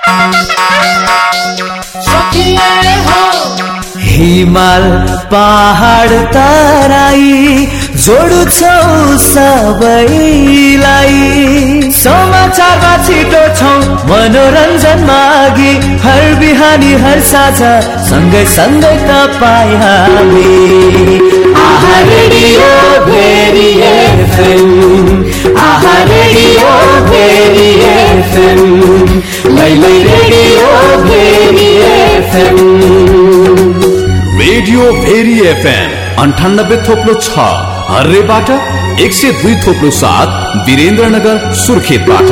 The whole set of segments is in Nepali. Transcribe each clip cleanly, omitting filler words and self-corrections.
हिमाल पहाड तराई जोड्छौ सबैलाई समाचारमा छिटो छौ मनोरञ्जन मागी हर बिहानी हर साझा सँगै सँगै तपाईँ हामी Aaha radio Bheri FM Aaha radio Bheri FM लैलै radio Bheri FM radio Bheri FM 98.6 हर्रेबाट 102.7 वीरेन्द्रनगर सुर्खेतबाट।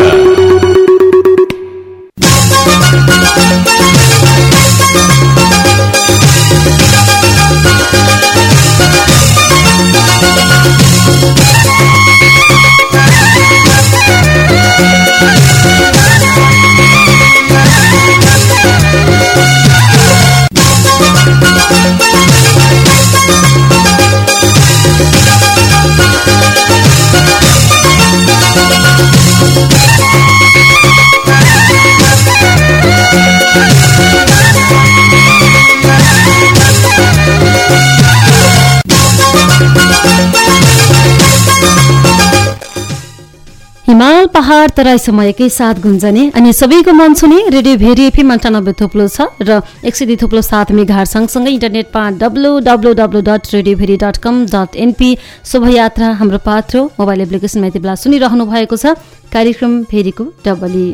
हिमाल पहाड तराईसम्म एकैसाथ गुन्जने अनि सबैको मन छुने रेडियो भेरी एफएम 98.6 र 102.7 मेगाहर्ज सँगसँगै इन्टरनेटमा www.radioveri.com.np शोभायात्रा हाम्रो पात्रो मोबाइल एप्लिकेसनमा यति बेला सुनिरहनु भएको छ कार्यक्रम भेरीको डबली।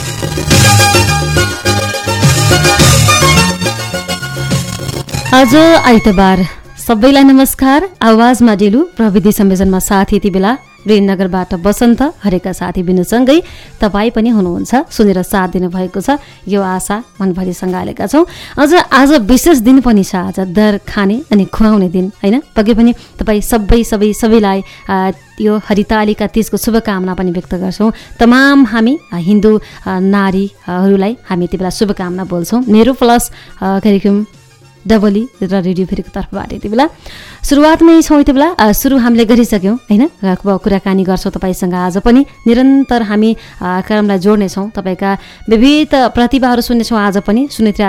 आज आइतबार सबैलाई नमस्कार। आवाजमा डेलु प्रविधि संयोजनमा साथ यति बेला वीरनगरबाट बसन्त हरेका साथी बिनुसँगै तपाईँ पनि हुनुहुन्छ सुनेर साथ दिनुभएको छ यो आशा मनभरि सँगालेका छौँ। अझ आज विशेष दिन पनि छ आज दर खाने अनि खुवाउने दिन होइन। पक्कै पनि तपाईँ सबैलाई यो हरितालिका तीजको शुभकामना पनि व्यक्त गर्छौँ। तमाम हामी हिन्दू नारीहरूलाई हामी यति बेला शुभकामना बोल्छौँ। मेरो प्लस कार्यक्रम डबली र रेडियो भेरीको तर्फबाट यति बेला सुरुवातमै छौँ। यति बेला सुरु हामीले गरिसक्यौँ होइन। कुराकानी गर्छौँ तपाईँसँग। आज पनि निरन्तर हामी कार्यक्रमलाई जोड्नेछौँ। तपाईँका विविध प्रतिभाहरू सुन्नेछौँ। आज पनि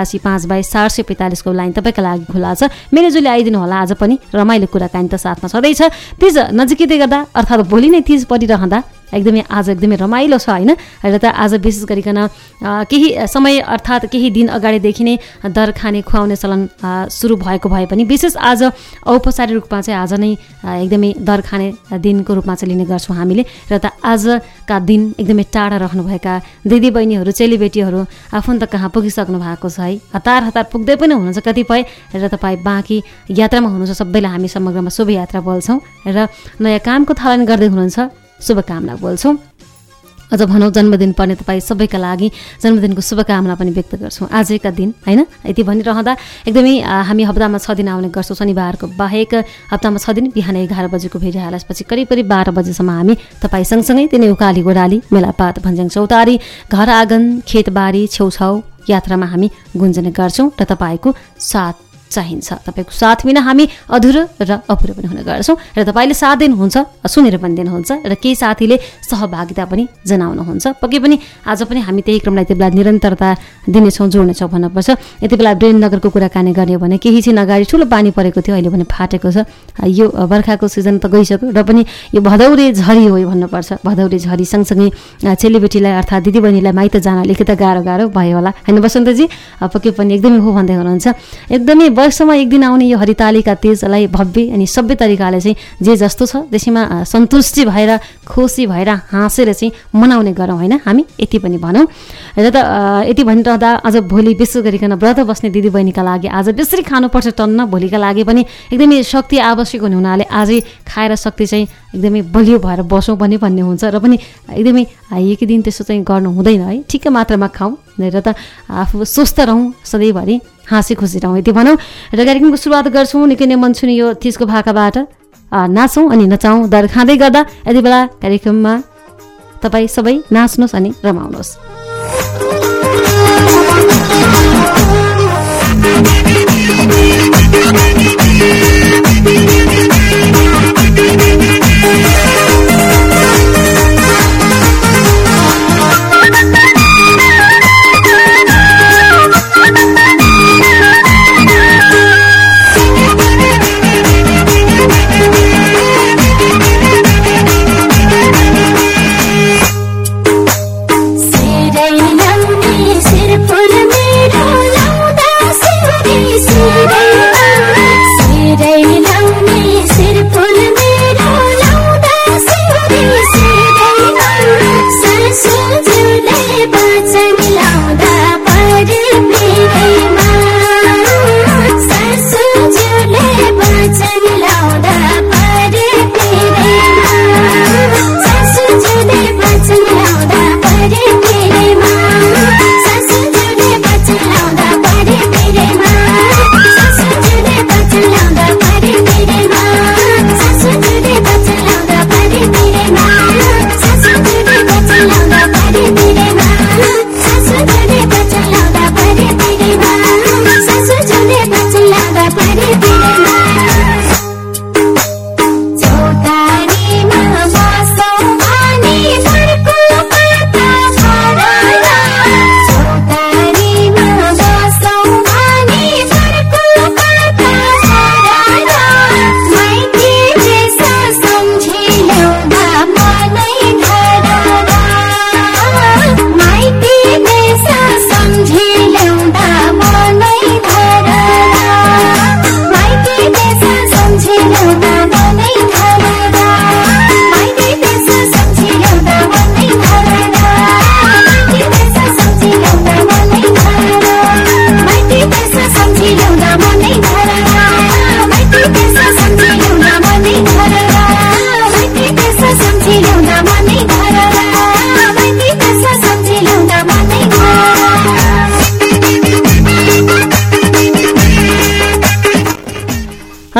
083-522-445 को लाइन तपाईँका लागि खुला छ। मेलेजुली आइदिनु होला। आज पनि रमाइलो कुराकानी त साथमा छँदैछ। तिज नजिकै गर्दा अर्थात् भोलि नै तिज परिरहँदा आज एकदमै रमाइलो छ होइन। र त आज विशेष गरिकन केही समय अर्थात् केही दिन अगाडिदेखि नै दर खाने खुवाउने चलन सुरु भएको भए पनि विशेष आज औपचारिक रूपमा चाहिँ आज नै एकदमै दर खाने दिनको रूपमा चाहिँ लिने गर्छौँ हामीले। र त आजका दिन एकदमै टाढा रहनुभएका दिदीबहिनीहरू चेलीबेटीहरू आफन्त कहाँ पुगिसक्नु भएको छ है। हतार पुग्दै पनि हुनुहुन्छ कतिपय। र तपाईँ बाँकी यात्रामा हुनुहुन्छ सबैलाई हामी समग्रमा शुभयात्रा बोल्छौँ। र नयाँ कामको थालनी गर्दै हुनुहुन्छ शुभकामना बोल्छौँ। अझ भनौँ जन्मदिन पर्ने तपाईँ सबैका लागि जन्मदिनको शुभकामना पनि व्यक्त गर्छौँ आजका दिन होइन। यति भनिरहँदा एकदमै हामी हप्तामा 6 दिन आउने गर्छौँ। शनिबारको बाहेक हप्तामा 6 दिन बिहान 11 बजेको भेरी हालसपछि करिब 12 बजेसम्म हामी तपाईँ सँगसँगै तिनै उकाली गोडाली मेलापात भन्ज्याङ चौतारी घर आँगन खेतबारी छेउछाउ यात्रामा हामी गुन्जने गर्छौँ। र तपाईँको साथ चाहिन्छ। तपाईँको साथ बिना हामी अधुरो र अपुरो पनि हुने गर्छौँ। र तपाईँले साथ दिनुहुन्छ सुनेर पनि दिनुहुन्छ र केही साथीले सहभागिता पनि जनाउनुहुन्छ। पक्कै पनि आज पनि हामी त्यही क्रमलाई यति बेला निरन्तरता दिनेछौँ जोड्नेछौँ भन्नुपर्छ। यति बेला वीरेन्द्रनगरको कुराकानी गर्ने भने केही चाहिँ अगाडि ठुलो पानी परेको थियो अहिले भने फाटेको छ। यो बर्खाको सिजन त गइसक्यो र पनि यो भदौरे झरी हो भन्नुपर्छ। भदौरे झरी सँगसँगै चेलीबेटीलाई अर्थात् दिदीबहिनीलाई माइत जान अलिकति गाह्रो भयो होला होइन बसन्तजी। पक्कै पनि एकदमै हो भन्दै हुनुहुन्छ। एकदमै वर्षमा एक दिन आउने यो हरितालिका तीजलाई भव्य अनि सभ्य तरिकाले चाहिँ जे जस्तो छ त्यसैमा सन्तुष्टि भएर खुसी भएर हाँसेर चाहिँ मनाउने गरौँ होइन हामी यति पनि भनौँ। र त यति भनिरहँदा अझ भोलि विशेष गरिकन व्रत बस्ने दिदीबहिनीका लागि आज बेसरी खानुपर्छ टन्न। भोलिका लागि पनि एकदमै शक्ति आवश्यक हुने हुनाले आजै खाएर शक्ति चाहिँ एकदमै बलियो भएर बसौँ पनि भन्ने हुन्छ। र पनि एकदमै एकै दिन त्यसो चाहिँ गर्नु हुँदैन है। ठिकै मात्रामा खाउँ र त आफू स्वस्थ रहौँ सधैँभरि हाँसी खुसी रहौँ यति भनौँ। र कार्यक्रमको सुरुवात गर्छौँ निकै नै मन छुने यो तीजको भाकाबाट नाचौँ अनि नचाउँ दर खाँदै गर्दा यति बेला कार्यक्रममा तपाईँ सबै नाच्नुहोस् अनि रमाउनुहोस्।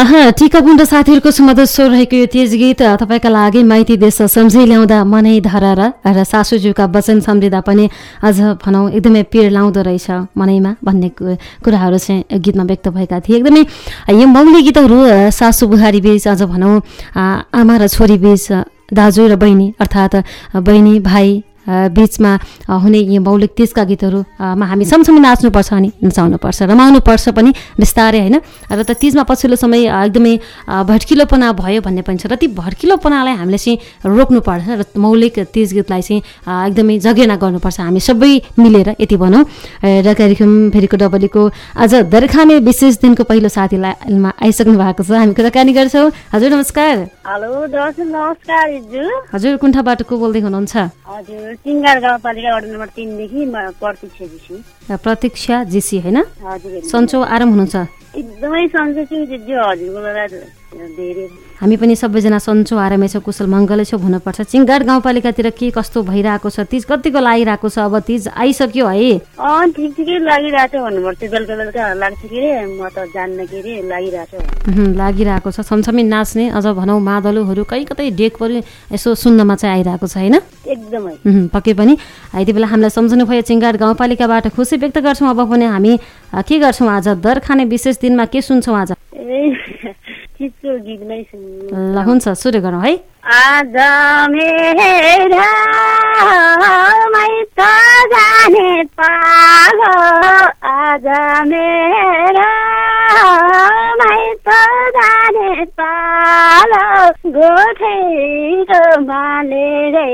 टिकापुण्ड साथीहरूको सुमधुर स्वर रहेको यो तेज गीत तपाईँका लागि माइती देश सम्झी ल्याउँदा मनै धरार र सासूज्यूका वचन सम्झिँदा पनि अझ भनौँ एकदमै पिर लाउँदो रहेछ मनैमा भन्ने कुराहरू चाहिँ गीतमा व्यक्त भएका थिए। एकदमै यो मौलिक गीतहरू सासू बुहारी बीच अझ भनौँ आमा र छोरी बीच दाजु र बहिनी अर्थात् बहिनी भाइ बीचमा हुने यी मौलिक तिजका गीतहरूमा हामी सँगसँगै नाच्नुपर्छ अनि नचाउनुपर्छ रमाउनुपर्छ पनि बिस्तारै होइन। र त तिजमा पछिल्लो समय एकदमै भड्किलोपना भयो भन्ने पनि छ र ती भड्किलोपनालाई हामीले चाहिँ रोक्नुपर्छ र मौलिक तिज गीतलाई चाहिँ एकदमै जगेर्ना गर्नुपर्छ हामी सबै मिलेर यति भनौँ। र कार्यक्रम फेरिको डबलीको आज दरखाने विशेष दिनको पहिलो साथीमा आइसक्नु भएको छ, हामी कुराकानी गर्छौँ। हजुर नमस्कार। हेलो नमस्कार। हजुर कुण्ठाबाट को बोल्दै हुनुहुन्छ? हजुर सिंगार गाउँपालिका वार्ड नम्बर 3 देखि प्रतीक्षा जीसी। प्रतीक्षा जीसी हैन? हजुर। सन्चो आराम हुनुहुन्छ? एकदमै सन्चो छु हजुरको धेरै। हामी पनि सबैजना सन्चो आरामै छौँ, कुशल मङ्गलै छौँ भन्नुपर्छ। चिङ्गाड गाउँपालिकातिर के कस्तो भइरहेको छ? तिज कतिको लागिरहेको छ? अब तिज आइसक्यो है? ठिकै लागिरहेको छ भन्नुपर्छ। बेलुका बेलुका लाग्छ के रे, म त जान्न के रे, लागिरहेको छ। लागिरहेको छ। छमछमी नाच्ने अझ भनौँ मादलुहरू कहीँ कतै डेक परि यसो सुन्नमा चाहिँ आइरहेको छ होइन? एकदमै पक्कै पनि। यति बेला हामीलाई सम्झनु भयो चिङ्गाड गाउँपालिकाबाट खुसी व्यक्त गर्छौँ। अब पनि हामी के गर्छौँ आज दरखाने विशेष दिनमा के सुन्छौँ आज? ल हुन्छ सुरु गरौँ है। आज मेरा माइत जाने पालो, आज मेरा माइत जाने पालो, गोठेको मालेरै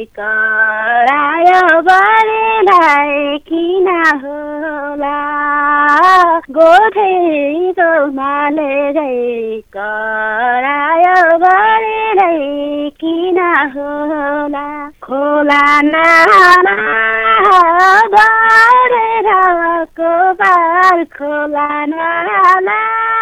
करायो बरेलाई किन होला, गोठेको मालेरै करायो बरेलाई किन होला, खोला नाला बढेर कोबार, खोला नाला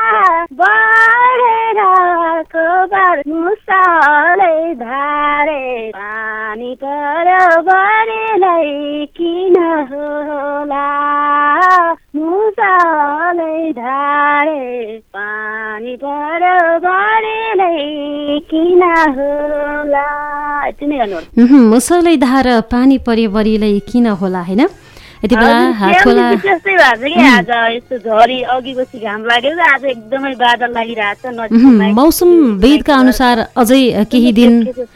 बढेर कोबार, मुसाले धारे पानी पर बढेलाई किन होला, मुसाले धारे पानी पर बढेलाई किन होला। मुसलै धार पानी परे बढीलाई किन होला होइन? यति बेला खोला त्यस्तै भएको छ कि आज यस्तो झरी अघिपछि घाम लागेको आज एकदमै बादल लागिरहेछ। मौसम वेदका अनुसार अझै केही दिन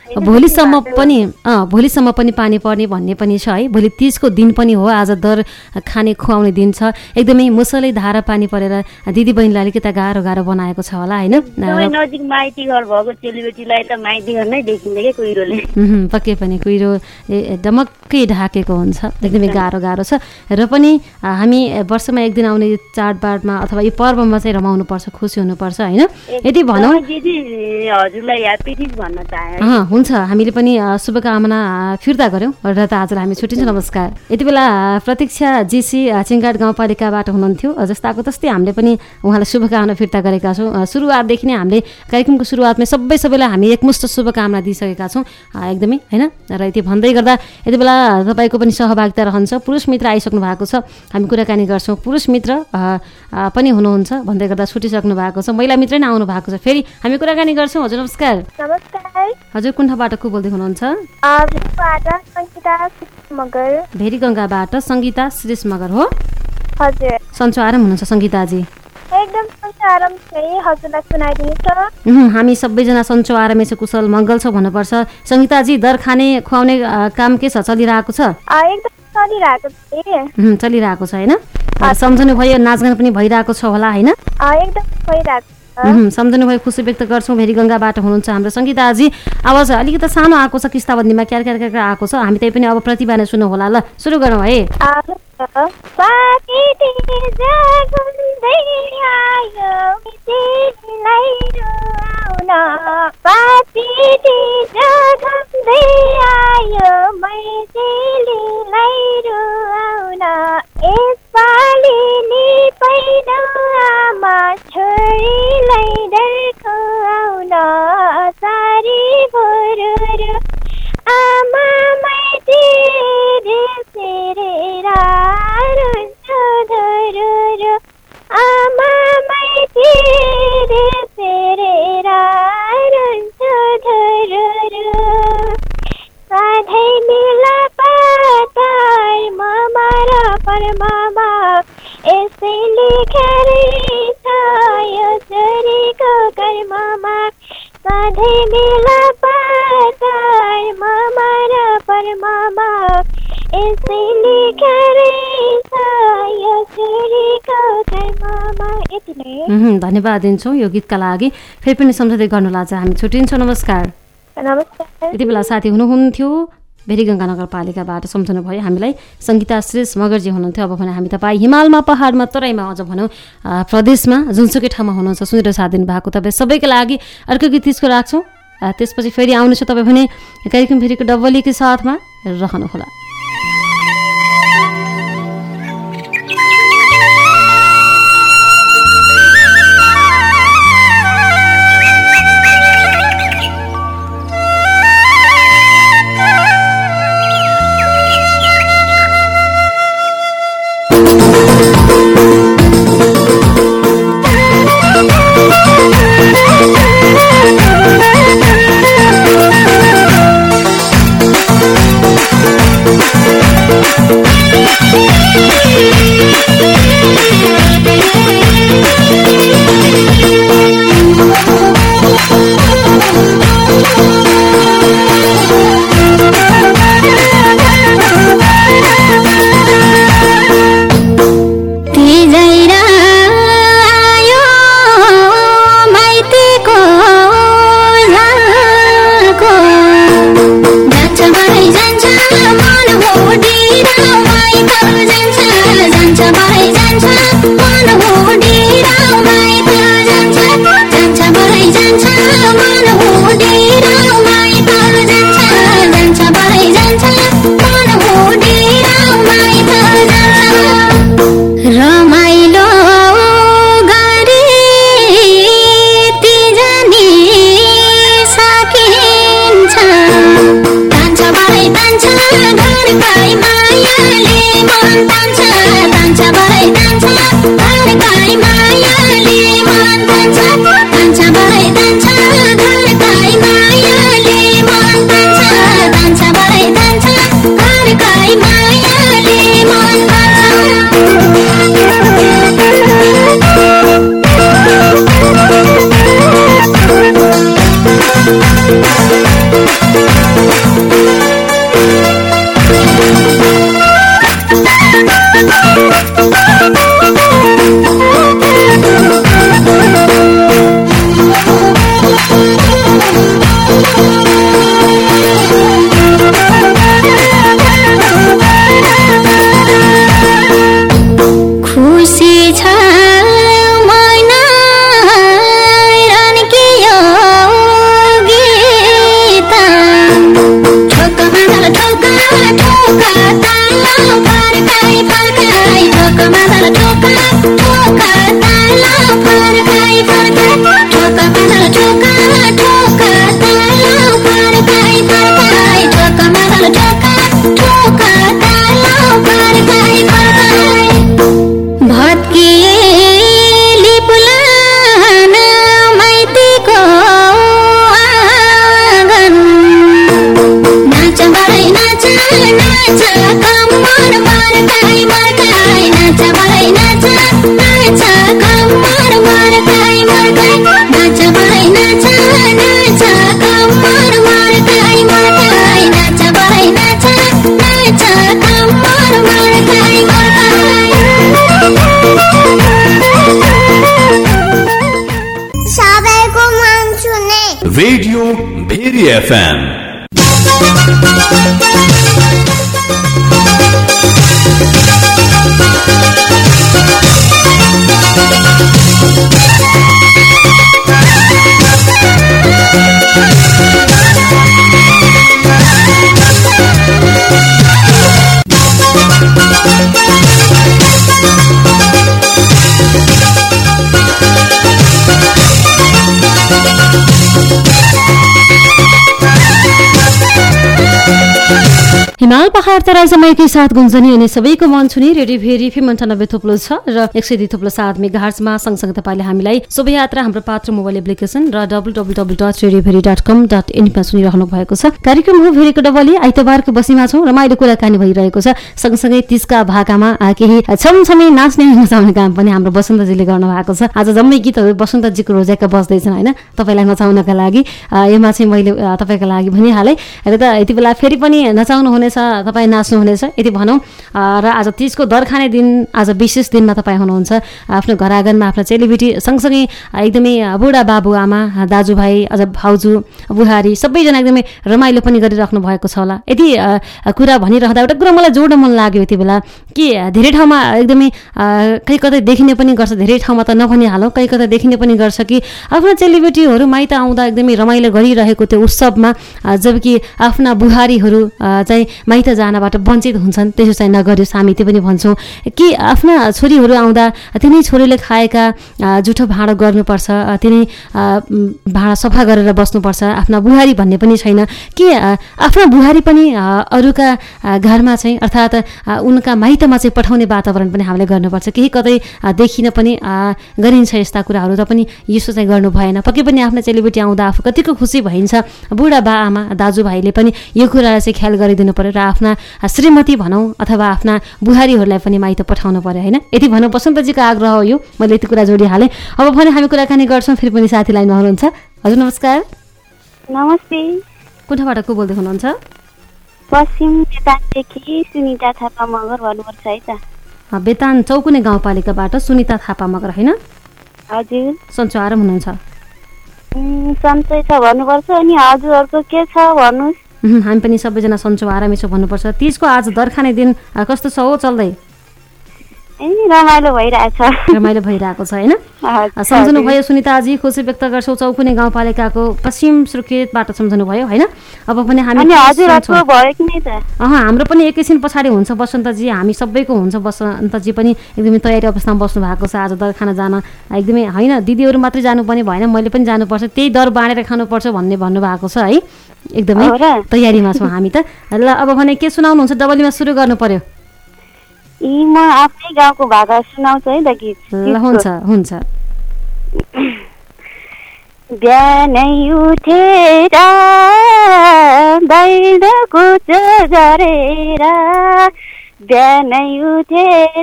भोलिसम्म पनि पानी पर्ने भन्ने पनि छ है। भोलि तिजको दिन पनि हो, आज दर खाने खुवाउने दिन छ। एकदमै मुसलै धारा पानी परेर दिदी बहिनीलाई अलिकति गाह्रो बनाएको छ होला होइन? नजिक माइती घर भएको चेलीबेटीलाई त माइती घर नै देखिन्छ कि कुहिरोले। पक्कै पनि कुहिरो डमक्कै ढाकेको हुन्छ, एकदमै गाह्रो छ। र पनि हामी वर्षमा एक दिन आउने यो चाडबाडमा अथवा यो पर्वमा चाहिँ रमाउनु पर्छ, खुसी हुनुपर्छ होइन? यदि भनौँ हजुरलाई ह्यापी तिज भन्न चाहे। हुन्छ, हामीले पनि शुभकामना फिर्ता गऱ्यौँ र त आजलाई हामी छुट्टिन्छौँ। नमस्कार। यति बेला प्रतीक्षा जीसी चिङ्गाड गाउँपालिकाबाट हुनुहुन्थ्यो। जस्ताको तस्तै हामीले पनि उहाँलाई शुभकामना फिर्ता गरेका छौँ। सुरुवातदेखि नै हामीले कार्यक्रमको सुरुवातमै सबैलाई हामी एकमुष्ट शुभकामना दिइसकेका छौँ एकदमै होइन? र यति भन्दै गर्दा यति बेला तपाईँको पनि सहभागिता रहन्छ। पुरुष मित्र आइसक्नु भएको छ, हामी कुराकानी गर्छौँ। पुरुष मित्र पनि हुनुहुन्छ भन्दै गर्दा छुटिसक्नु भएको छ, महिला मित्र नै आउनु भएको छ, फेरि हामी कुराकानी गर्छौँ। हजुर नमस्कार। नमस्कार। हजुर कुण्ठाबाट को बोल्दै हुनुहुन्छ? भेरीगङ्गाबाट सङ्गीता श्रेष मगर हो। हजुर। सन्चो आराम हुनुहुन्छ सङ्गीताजी? एकदम सन्चो आराम छ। हजुरलाई सुनाइदिनुहोस् त। हामी सबैजना सन्चो आरामै छ, कुशल मङ्गल छ भन्नुपर्छ। सङ्गीताजी दर खाने खुवाउने काम के छ, चलिरहेको छ? एकदम चलिरहेको छ होइन? सम्झनु भयो, नाचगान पनि भइरहेको छ होला होइन? एकदम भइरहेको। सम्झनु भयो, खुसी व्यक्त गर्छौँ। भेरीगङ्गाबाट हुनुहुन्छ हाम्रो सङ्गीताजी। आवाज अलिकति सानो आएको छ, किस्ताबन्दीमा क्यार आएको छ। हामी त्यही पनि अब प्रतिभा नै सुन्नु होला। ल सुरु गरौँ है। आमा यसैले खेरै छ यो छोरीको कर्ममा सधैँ बेला पाचार मामा र परमामा यसैले खेरै छ यो छोरीको कर्ममा। यति नै। धन्यवाद दिन्छौँ यो गीतका लागि। फेरि पनि सम्झँदै गर्नुलाई चाहिँ हामी छुट्टिन्छौँ। नमस्कार। नमस्कार। यति बेला साथी हुनुहुन्थ्यो भेरीगङ्गा नगरपालिकाबाट सम्झनु भयो हामीलाई सङ्गीता श्रेष्ठ मगरजी हुनुहुन्थ्यो। अब भने हामी तपाईँ हिमालमा पहाडमा तराईमा अझ भनौँ प्रदेशमा जुनसुकै ठाउँमा हुनुहुन्छ सुनेर साथ दिनुभएको तपाईँ सबैका लागि अर्को गीत त्यसको राख्छौँ। त्यसपछि फेरि आउनेछ तपाईँ भने कार्यक्रम फेरिको डबलीकै साथमा रहनुहोला। Radio Bheri FM. हिमाल पहाड तराई समयकै साथ गुन्जनी अनि सबैको मन छुने रेडियो भेरी एफएम 98.6 र 102.7 मेगाहर्जमा सँगसँगै तपाईँले हामीलाई शोभायात्रा हाम्रो पात्र मोबाइल एप्लिकेसन र www.radioveri.com.in मा सुनिरहनु भएको छ। कार्यक्रम हो भेरीको डबली। आइतबारको बसीमा छौँ, रमाइलो कुराकानी भइरहेको छ। सँगसँगै 30का भाकामा केही छमछमी नाच्ने नचाउने काम पनि हाम्रो बसन्तजीले गर्नु भएको छ। आज जम्मै गीतहरू बसन्तजीको रोजेका बस्दैछन् होइन, तपाईँलाई नचाउनका लागि। यसमा चाहिँ मैले तपाईँको लागि भनिहालेँ र यति बेला फेरि पनि नचाउनु हुनेछ, तपाईँ नाच्नुहुनेछ यति भनौँ। र आज 30 को दरखाने दिन, आज विशेष दिनमा तपाईँ हुनुहुन्छ आफ्नो घर आँगनमा आफ्नो चेलीबेटी सँगसँगै एकदमै बुढा बाबुआमा दाजुभाइ अझ भाउजू बुहारी सबैजना एकदमै रमाइलो पनि गरिराख्नु भएको छ होला। यदि कुरा भनिरहँदा एउटा कुरा मलाई जोड्न मन लाग्यो यति बेला कि धेरै ठाउँमा एकदमै कहीँ कतै देखिने पनि गर्छ, धेरै ठाउँमा त नभनिहालौँ, कहीँ कतै देखिने पनि गर्छ कि आफ्ना चेलीबेटीहरू माइत आउँदा एकदमै रमाइलो गरिरहेको त्यो उत्सवमा जबकि आफ्ना बुहारीहरू चाहिँ माइत जानबाट वञ्चित हुन्छन्। त्यसो चाहिँ नगरियोस्, हामी त्यो पनि भन्छौँ कि आफ्ना छोरीहरू आउँदा तिनै छोरीले खाएका जुठो भाँडो गर्नुपर्छ, तिनै भाँडा सफा गरेर बस्नुपर्छ। आफ्ना बुहारी भन्ने पनि छैन कि आफ्ना बुहारी पनि अरूका घरमा चाहिँ अर्थात् उनका माइतमा चाहिँ पठाउने वातावरण पनि हामीले गर्नुपर्छ। केही कतै देखिन पनि गरिन्छ यस्ता कुराहरू, र पनि यसो चाहिँ गर्नु भएन। पक्कै पनि आफ्ना चेलीबेटी आउँदा आफू कतिको खुसी भइन्छ, बुढा बा आमा दाजुभाइले पनि यो कुरालाई चाहिँ ख्याल गरिदिनु पर्यो र आफ्ना श्रीमती भनौँ अथवा आफ्ना बुहारीहरूलाई पनि माइत पठाउनु पर्यो होइन। यति भनौँ, बसन्तजीको आग्रह हो यो, मैले यति कुरा जोडिहालेँ। अब भने हामी कुराकानी गर्छौँ, फेरि पनि साथी लाइनमा हुनुहुन्छ। हजुर नमस्कार। नमस्ते। कुठाबाट को बोल्दै हुनुहुन्छ? पश्चिम बेतानदेखि सुनिता थापा मगर भन्नुपर्छ है त। बेतान चौकुने गाउँपालिकाबाट सुनिता थापा मगर होइन? हजुर। सन्चो आराम हुनुहुन्छ? सन्चै छ भन्नुपर्छ। अनि हजुरहरूको के छ भन्नुहोस्? हामी पनि सबैजना सन्चो आरामै छौँ भन्नुपर्छ। 30 को आज दरखाने दिन कस्तो छ हो चल्दै? रमाइलो भइरहेछ। रमाइलो भइरहेको छ होइन? सम्झनु भयो सुनिताजी, खुसी व्यक्त गर्छौँ। चौकुने गाउँपालिकाको पश्चिम सुर्खेतबाट सम्झनु भयो होइन? अब पनि हामी हाम्रो पनि एकैछिन पछाडि हुन्छ बसन्तजी, हामी सबैको हुन्छ। बसन्तजी पनि एकदमै तयारी अवस्थामा बस्नु भएको छ आज दरखाना जान। एकदमै होइन दिदीहरू मात्रै जानुपर्ने भएन, मैले पनि जानुपर्छ, त्यही दर बाँडेर खानुपर्छ भन्ने भन्नुभएको छ है। एकदमै तयारीमा छौँ हामी त। ल अब भने के सुनाउनुहुन्छ? डबलीमा सुरु गर्नु पर्यो। म आफ्नै गाउँको भाका सुनाउँछु है त गीत। ल हुन्छ हुन्छ। बिहानै उठेर बाहिर कुच गरेर, बिहानै उठेर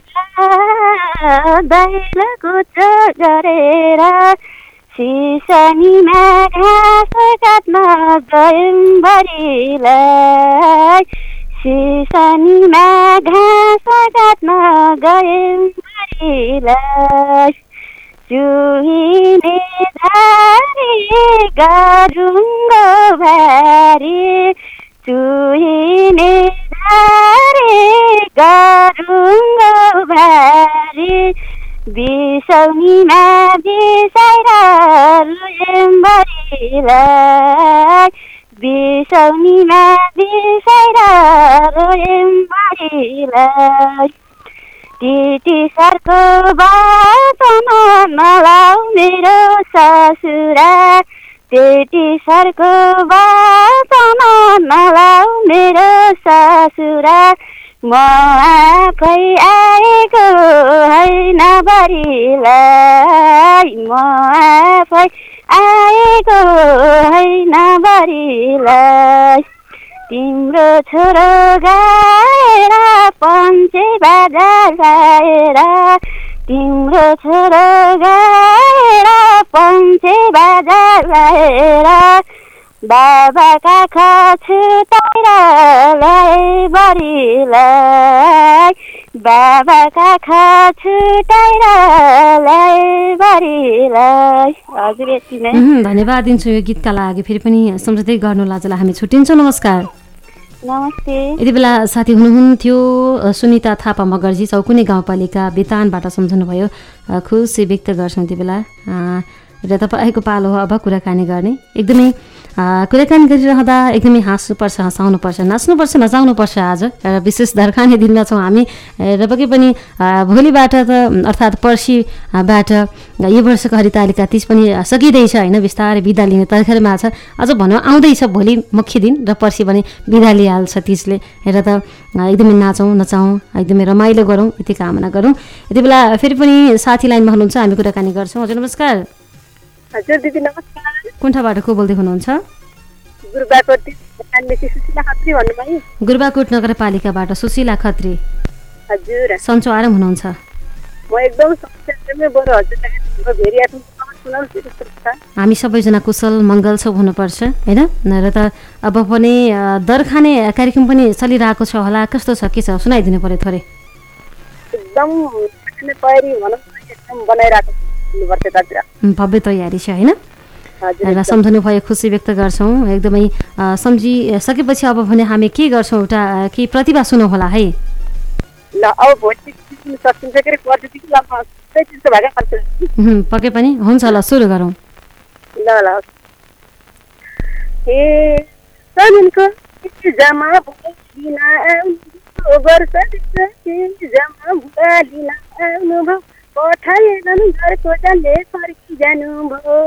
बाहिर कुच गरेर, सिसानीमा घाँस काट्न गयौँ भरिलाई, सिसानीमा घाँस काट्न गयौँ भरिलाई, चुहिने धारी गरुङ्गो भारी, चुहिने धारी गरुङ्गो भारी, बिसौनीमा बिसाएर रोयौँ भरिलाई, बिसौनीमा बिसाएर रोयौँ भरिलाई, टिटी सरको बाटोमा नलाउ मेरो ससुरा, टिटी सरको बाटोमा नलाउ मेरो ससुरा, म आफै आएको होइन बरिलाई, म आफै आएको होइन बरिलाई, तिम्रो छोरो गाएर पञ्चे बाजा गाएर, तिम्रो छोरो गाएर पञ्चे बाजा गाएर, बाबाका छुटाएर ल्याए बरिलाई, बाबाका छुटाएर ल्याए बरिलाई। हजुर यति नै। धन्यवाद दिन्छु यो गीतका लागि। फेरि पनि सम्झँदै गर्नु लाजलाई हामी छुट्टिन्छौँ। नमस्कार। नमस्ते। यति बेला साथी हुनुहुन्थ्यो सुनिता थापा मगर्जी, चौकुने गाउँपालिका बेतानबाट सम्झनु भयो। खुसी व्यक्त गर्छौँ यति बेला। र तपाईँको पालो हो अब कुराकानी गर्ने। एकदमै कुराकानी गरिरहँदा एकदमै हाँस्नुपर्छ, हँसाउनुपर्छ, नाच्नुपर्छ, नचाउनुपर्छ। आज र विशेष धर्खाने दिनमा छौँ हामी र पक्कै पनि भोलिबाट त अर्थात् पर्सिबाट यो वर्षको हरितालिका तीज पनि सकिँदैछ होइन, बिस्तारै बिदा लिने तर्खरमा छ। अझ भनौँ आउँदैछ भोलि मुख्य दिन र पर्सि भने बिदा लिइहाल्छ तीजले। हेर त एकदमै नाचौँ नचाउँ, एकदमै रमाइलो गरौँ, यति कामना गरौँ। यति बेला फेरि पनि साथी लाइनमा हुनुहुन्छ, हामी कुराकानी गर्छौँ। हजुर नमस्कार। हजुर दिदी नमस्कार। कुन ठाउँबाट को बोल्दै हुनुहुन्छ? गुरुबाकोट नगरपालिकाबाट सुशीला खत्री। हजुर सन्चो आराम हुनुहुन्छ? म एकदम सन्चै बरु हजुर भेरी हामी सबैजना कुशल मङ्गल छौ हुनुपर्छ होइन। र त अब पनि दरखाने कार्यक्रम पनि चलिरहेको छ होला, कस्तो छ के छ सुनाइदिनु पर्यो थोरै। एकदम तयारी भनौँ एकदम बनाइरहेको भव्य तयारी छ होइन। र सम्झनु भयो, खुसी व्यक्त गर्छौँ। एकदमै सम्झिसकेपछि अब भने हामी के गर्छौँ, एउटा के प्रतिभा सुनौ होला है। ल अब भोलि सकिन्छ के पक्कै पनि हुन्छ। ल सुरु गरौँ। ल ल हे सजिनको जमा बुझिन वर्ष जमा बुझिन आउनुभयो, पठाएनन् घरको जसले फर्किजानु भयो,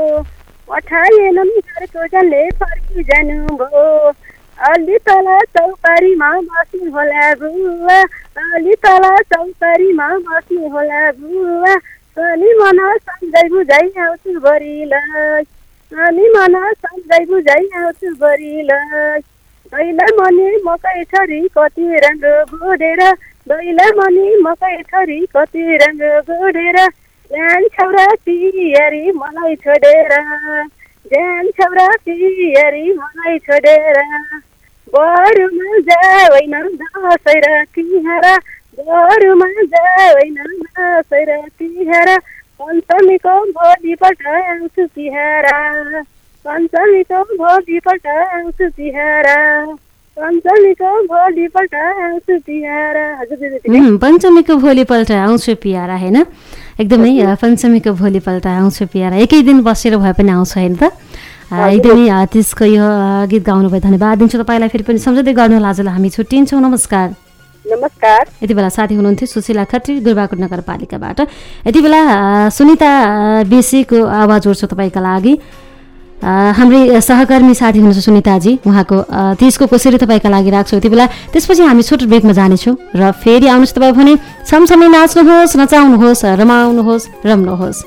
पठाएनन् घरको जसले फर्किजानुभयो। अलि तल चौतारीमा बस्नु होला बुवा, अलि तल चौतारीमा बस्नु होला बुवा, अनि मन सम्झाइ बुझाइ आउँछु बरिलाई, अनि मन सम्झाइ बुझाइ आउँछु बरिलाई। दैला मनी मकै छोरी कति राम्रो गोडेर, दैला मनी मकै छोरी कति राम्रो गोडेर, ज्यान छौरा पियारी मलाई छोडेर, ज्यान छौरा पियारी मलाई छोडेर। बरुमा जावैन दसैँ र तिहार, बरुमा जावैन दसैँ र तिहार, पञ्चमीको भोलिपल्ट आउँछु तिहार, पञ्चमीको भोलिपल्ट आउँछु तिहार, पञ्चमीको भोलिपल्ट आउँछु तिहार। पञ्चमीको भोलिपल्ट आउँछु पियारा होइन। एकदमै पञ्चमीको भोलिपल्ट आउँछु पियारा, एकै दिन बसेर भए पनि आउँछ होइन त। एकदमै त्यसको यो गीत गाउनुभयो, धन्यवाद दिन्छु तपाईँलाई। फेरि पनि सम्झँदै गर्नु होला। आजलाई हामी छुट्टिन्छौँ, नमस्कार। नमस्कार। यति बेला साथी हुनुहुन्थ्यो सुशीला खत्री गुरुबाकोट नगरपालिकाबाट। यति बेला सुनिता बेसीको आवाज उठ्छ तपाईँका लागि। हाम्रै सहकर्मी साथी हुनुहुन्छ सुनिताजी, उहाँको तीजको कोसेली तपाईँका लागि राख्छौँ यति बेला। त्यसपछि हामी छोटो ब्रेकमा जानेछौँ र फेरि आउनुहोस् तपाईँ भने सँगसँगै नाच्नुहोस्, नचाउनुहोस्, रमाउनुहोस्, रम्नुहोस्।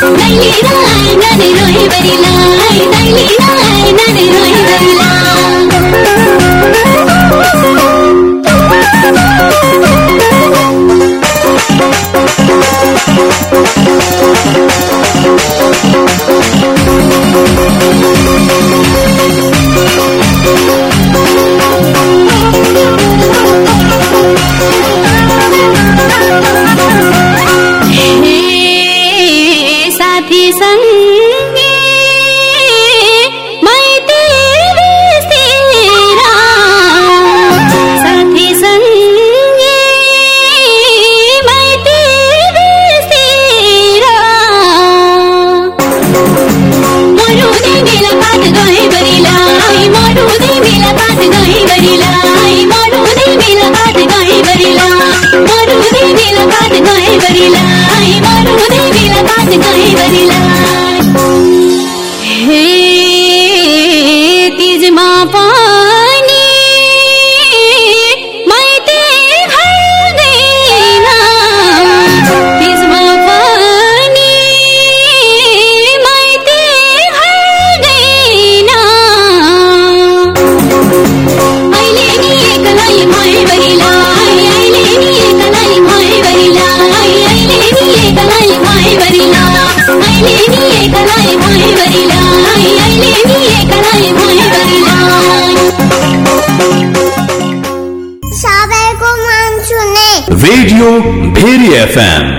Bye. हुँदै बेला बात गए बरिला हे तिजमा पानी माइती घर गएन तिजमा पानी माइती घर गएन अहिले नि एकलाई भए बरिला अहिले नि एकलाई भए बरिला अहिले नि एकलाई भए बरिला अहिले नि एकलाई भए बरिला अहिले नि एकलाई भए बरिला सबैको मन सुने रेडियो भेरी एफएम।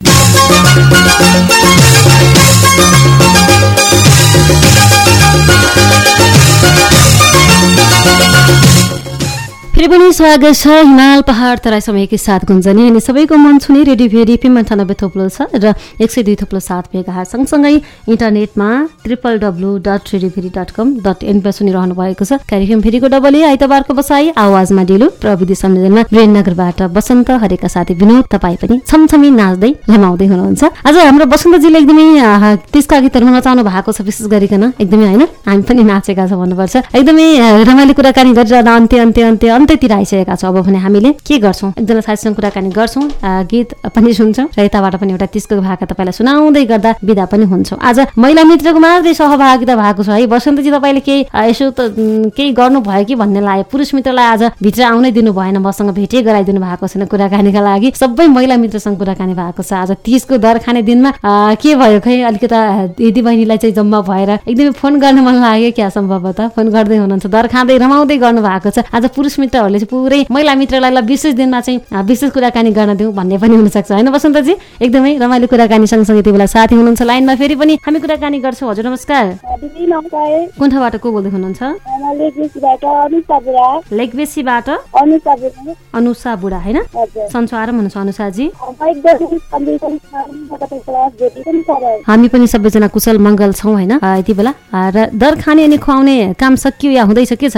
फेरि पनि स्वागत छ हिमाल पहाड तराई समयकै साथ गुन्जनी अनि सबैको मन छुने रेडियो भेरी एफएम 98 थोप्लो छ र 102.7 मेगाहर्ज सँगसँगै इन्टरनेटमा www.radioveri.com.in पर सुनिरहनु भएको छ। कार्यक्रम फेरिको डबल ए आइतबारको बसाई आवाजमा डेलो प्रविधि संयोजनमा वीरेन्द्रनगरबाट बसन्त हरेका साथी विनोद तपाईँ पनि छमछमी नाच्दै रमाउँदै हुनुहुन्छ। आज हाम्रो बसन्तजीले एकदमै त्यसका गीतहरूमा नचाउनु भएको छ, विशेष गरिकन एकदमै होइन हामी पनि नाचेका छौँ भन्नुपर्छ। एकदमै रमाइलो कुराकानी गरेर अन्त्यतिर आइसकेका छौँ। अब भने हामीले के गर्छौँ, एकजना साथीसँग कुराकानी गर्छौँ, गीत पनि सुन्छौँ र यताबाट पनि एउटा त्यसको भाका तपाईँलाई सुनाउँदै गर्दा बिदा पनि हुन्छौँ। आज महिला मित्रको मात्रै सहभागिता भएको छ है बसन्तजी, तपाईँले केही यसो त केही गर्नुभयो कि भन्ने लाग्यो। पुरुष मित्रलाई आज भित्र आउनै दिनु भएन, मसँग भेटै गराइदिनु भएको छैन कुराकानीका लागि। सबै महिला मित्रसँग कुराकानी भएको छ। आज 30 को दर खाने दिनमा के भयो खै अलिकता दिदी बहिनीलाई चाहिँ जम्मा भएर एकदमै फोन गर्न मन लाग्यो क्या, सम्भवतः फोन गर्दै हुनुहुन्छ, दर खाँदै रमाउँदै गर्नु भएको छ। आज पुरुष मित्रहरूले चाहिँ पुरै महिला मित्रलाई विशेष दिनमा चाहिँ विशेष कुराकानी गर्न दिउँ भन्ने पनि हुनसक्छ होइन बसन्तजी। एकदमै रमाइलो कुराकानी सँगसँगै यति बेला साथी हुनुहुन्छ लाइनमा, फेरि पनि हामी कुराकानी गर्छौँ। हजुर नमस्कार, कुन ठाउँबाट को बोल्दै हुनुहुन्छ? लेकबेसीबाट अनुषा बुढा होइन, सन्चो आराम हुनुहुन्छ अनुषाजी? हामी पनि सबैजना कुशल मङ्गल छौँ होइन यति बेला। र दर खाने अनि खुवाउने काम सकियो या हुँदैछ, के छ?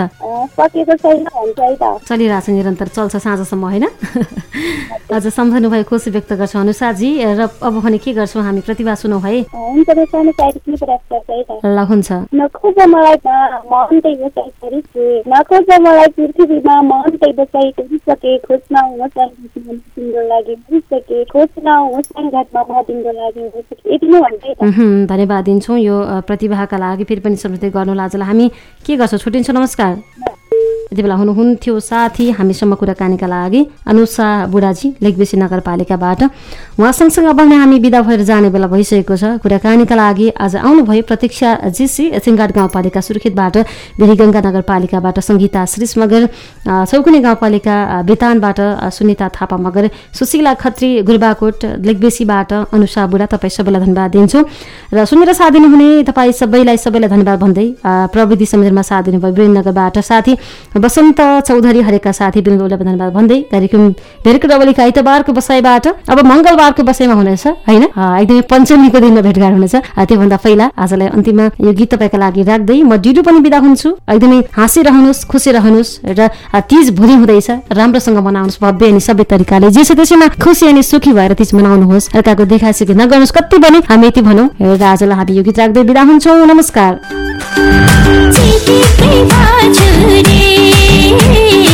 चलिरहेछ, निरन्तर चल्छ साँझसम्म होइन। आज सम्झनु भयो, खुसी व्यक्त गर्छौँ अनुषाजी। र अब भने के गर्छौँ हामी, प्रतिभा सुनौ है। ल हुन्छ। धन्यवाद दिन्छौँ यो प्रतिभाका लागि। फेरि पनि सम्झँदै गर्नु आजलाई हामी के गर्छौँ, छुट्टिन्छौँ, नमस्कार। यति बेला हुनुहुन्थ्यो साथी हामीसँग कुराकानीका लागि अनुषा बुढाजी लेकबेसी नगरपालिकाबाट। उहाँ सँगसँगै अब हामी बिदा भएर जाने बेला भइसकेको छ। कुराकानीका लागि आज आउनुभयो प्रतीक्षा जीसी सिंगाट गाउँपालिका सुर्खेतबाट, भिरीगङ्गा नगरपालिकाबाट सङ्गीता श्रीष मगर, चौकुने गाउँपालिका बेतानबाट सुनिता थापा मगर, सुशीला खत्री गुरबाकोट लेकबेसीबाट अनुषा बुढा, तपाईँ सबैलाई धन्यवाद दिन्छु। र सुनेर साथ दिनुहुने तपाईँ सबैलाई धन्यवाद भन्दै प्रविधि समितिमा साथ दिनुभयो वीरेन्द्रनगरबाट साथी बसन्त चौधरी, हरेका साथी बिन्दुलाई धन्यवाद भन्दै कार्यक्रम भेरको डबलीका आइतबारको बसाइबाट अब मङ्गलबारको बसाइमा हुनेछ होइन, एकदमै पञ्चमीको दिनमा भेटघाट हुनेछ। त्योभन्दा पहिला आजलाई अन्तिममा यो गीत तपाईँका लागि राख्दै म डिडु पनि बिदा हुन्छु। एकदमै हाँसिरहनुहोस्, खुसी रहनुहोस् र तीज भोलि हुँदैछ, राम्रोसँग मनाउनुहोस् भव्य अनि सबै तरिकाले, जे छ त्यसैमा खुसी अनि सुखी भएर तीज मनाउनुहोस्। अर्काको देखासिखी नगर्नुहोस् कति पनि, हामी यति भनौँ र आजलाई हामी यो गीत राख्दै बिदा हुन्छौँ। नमस्कार।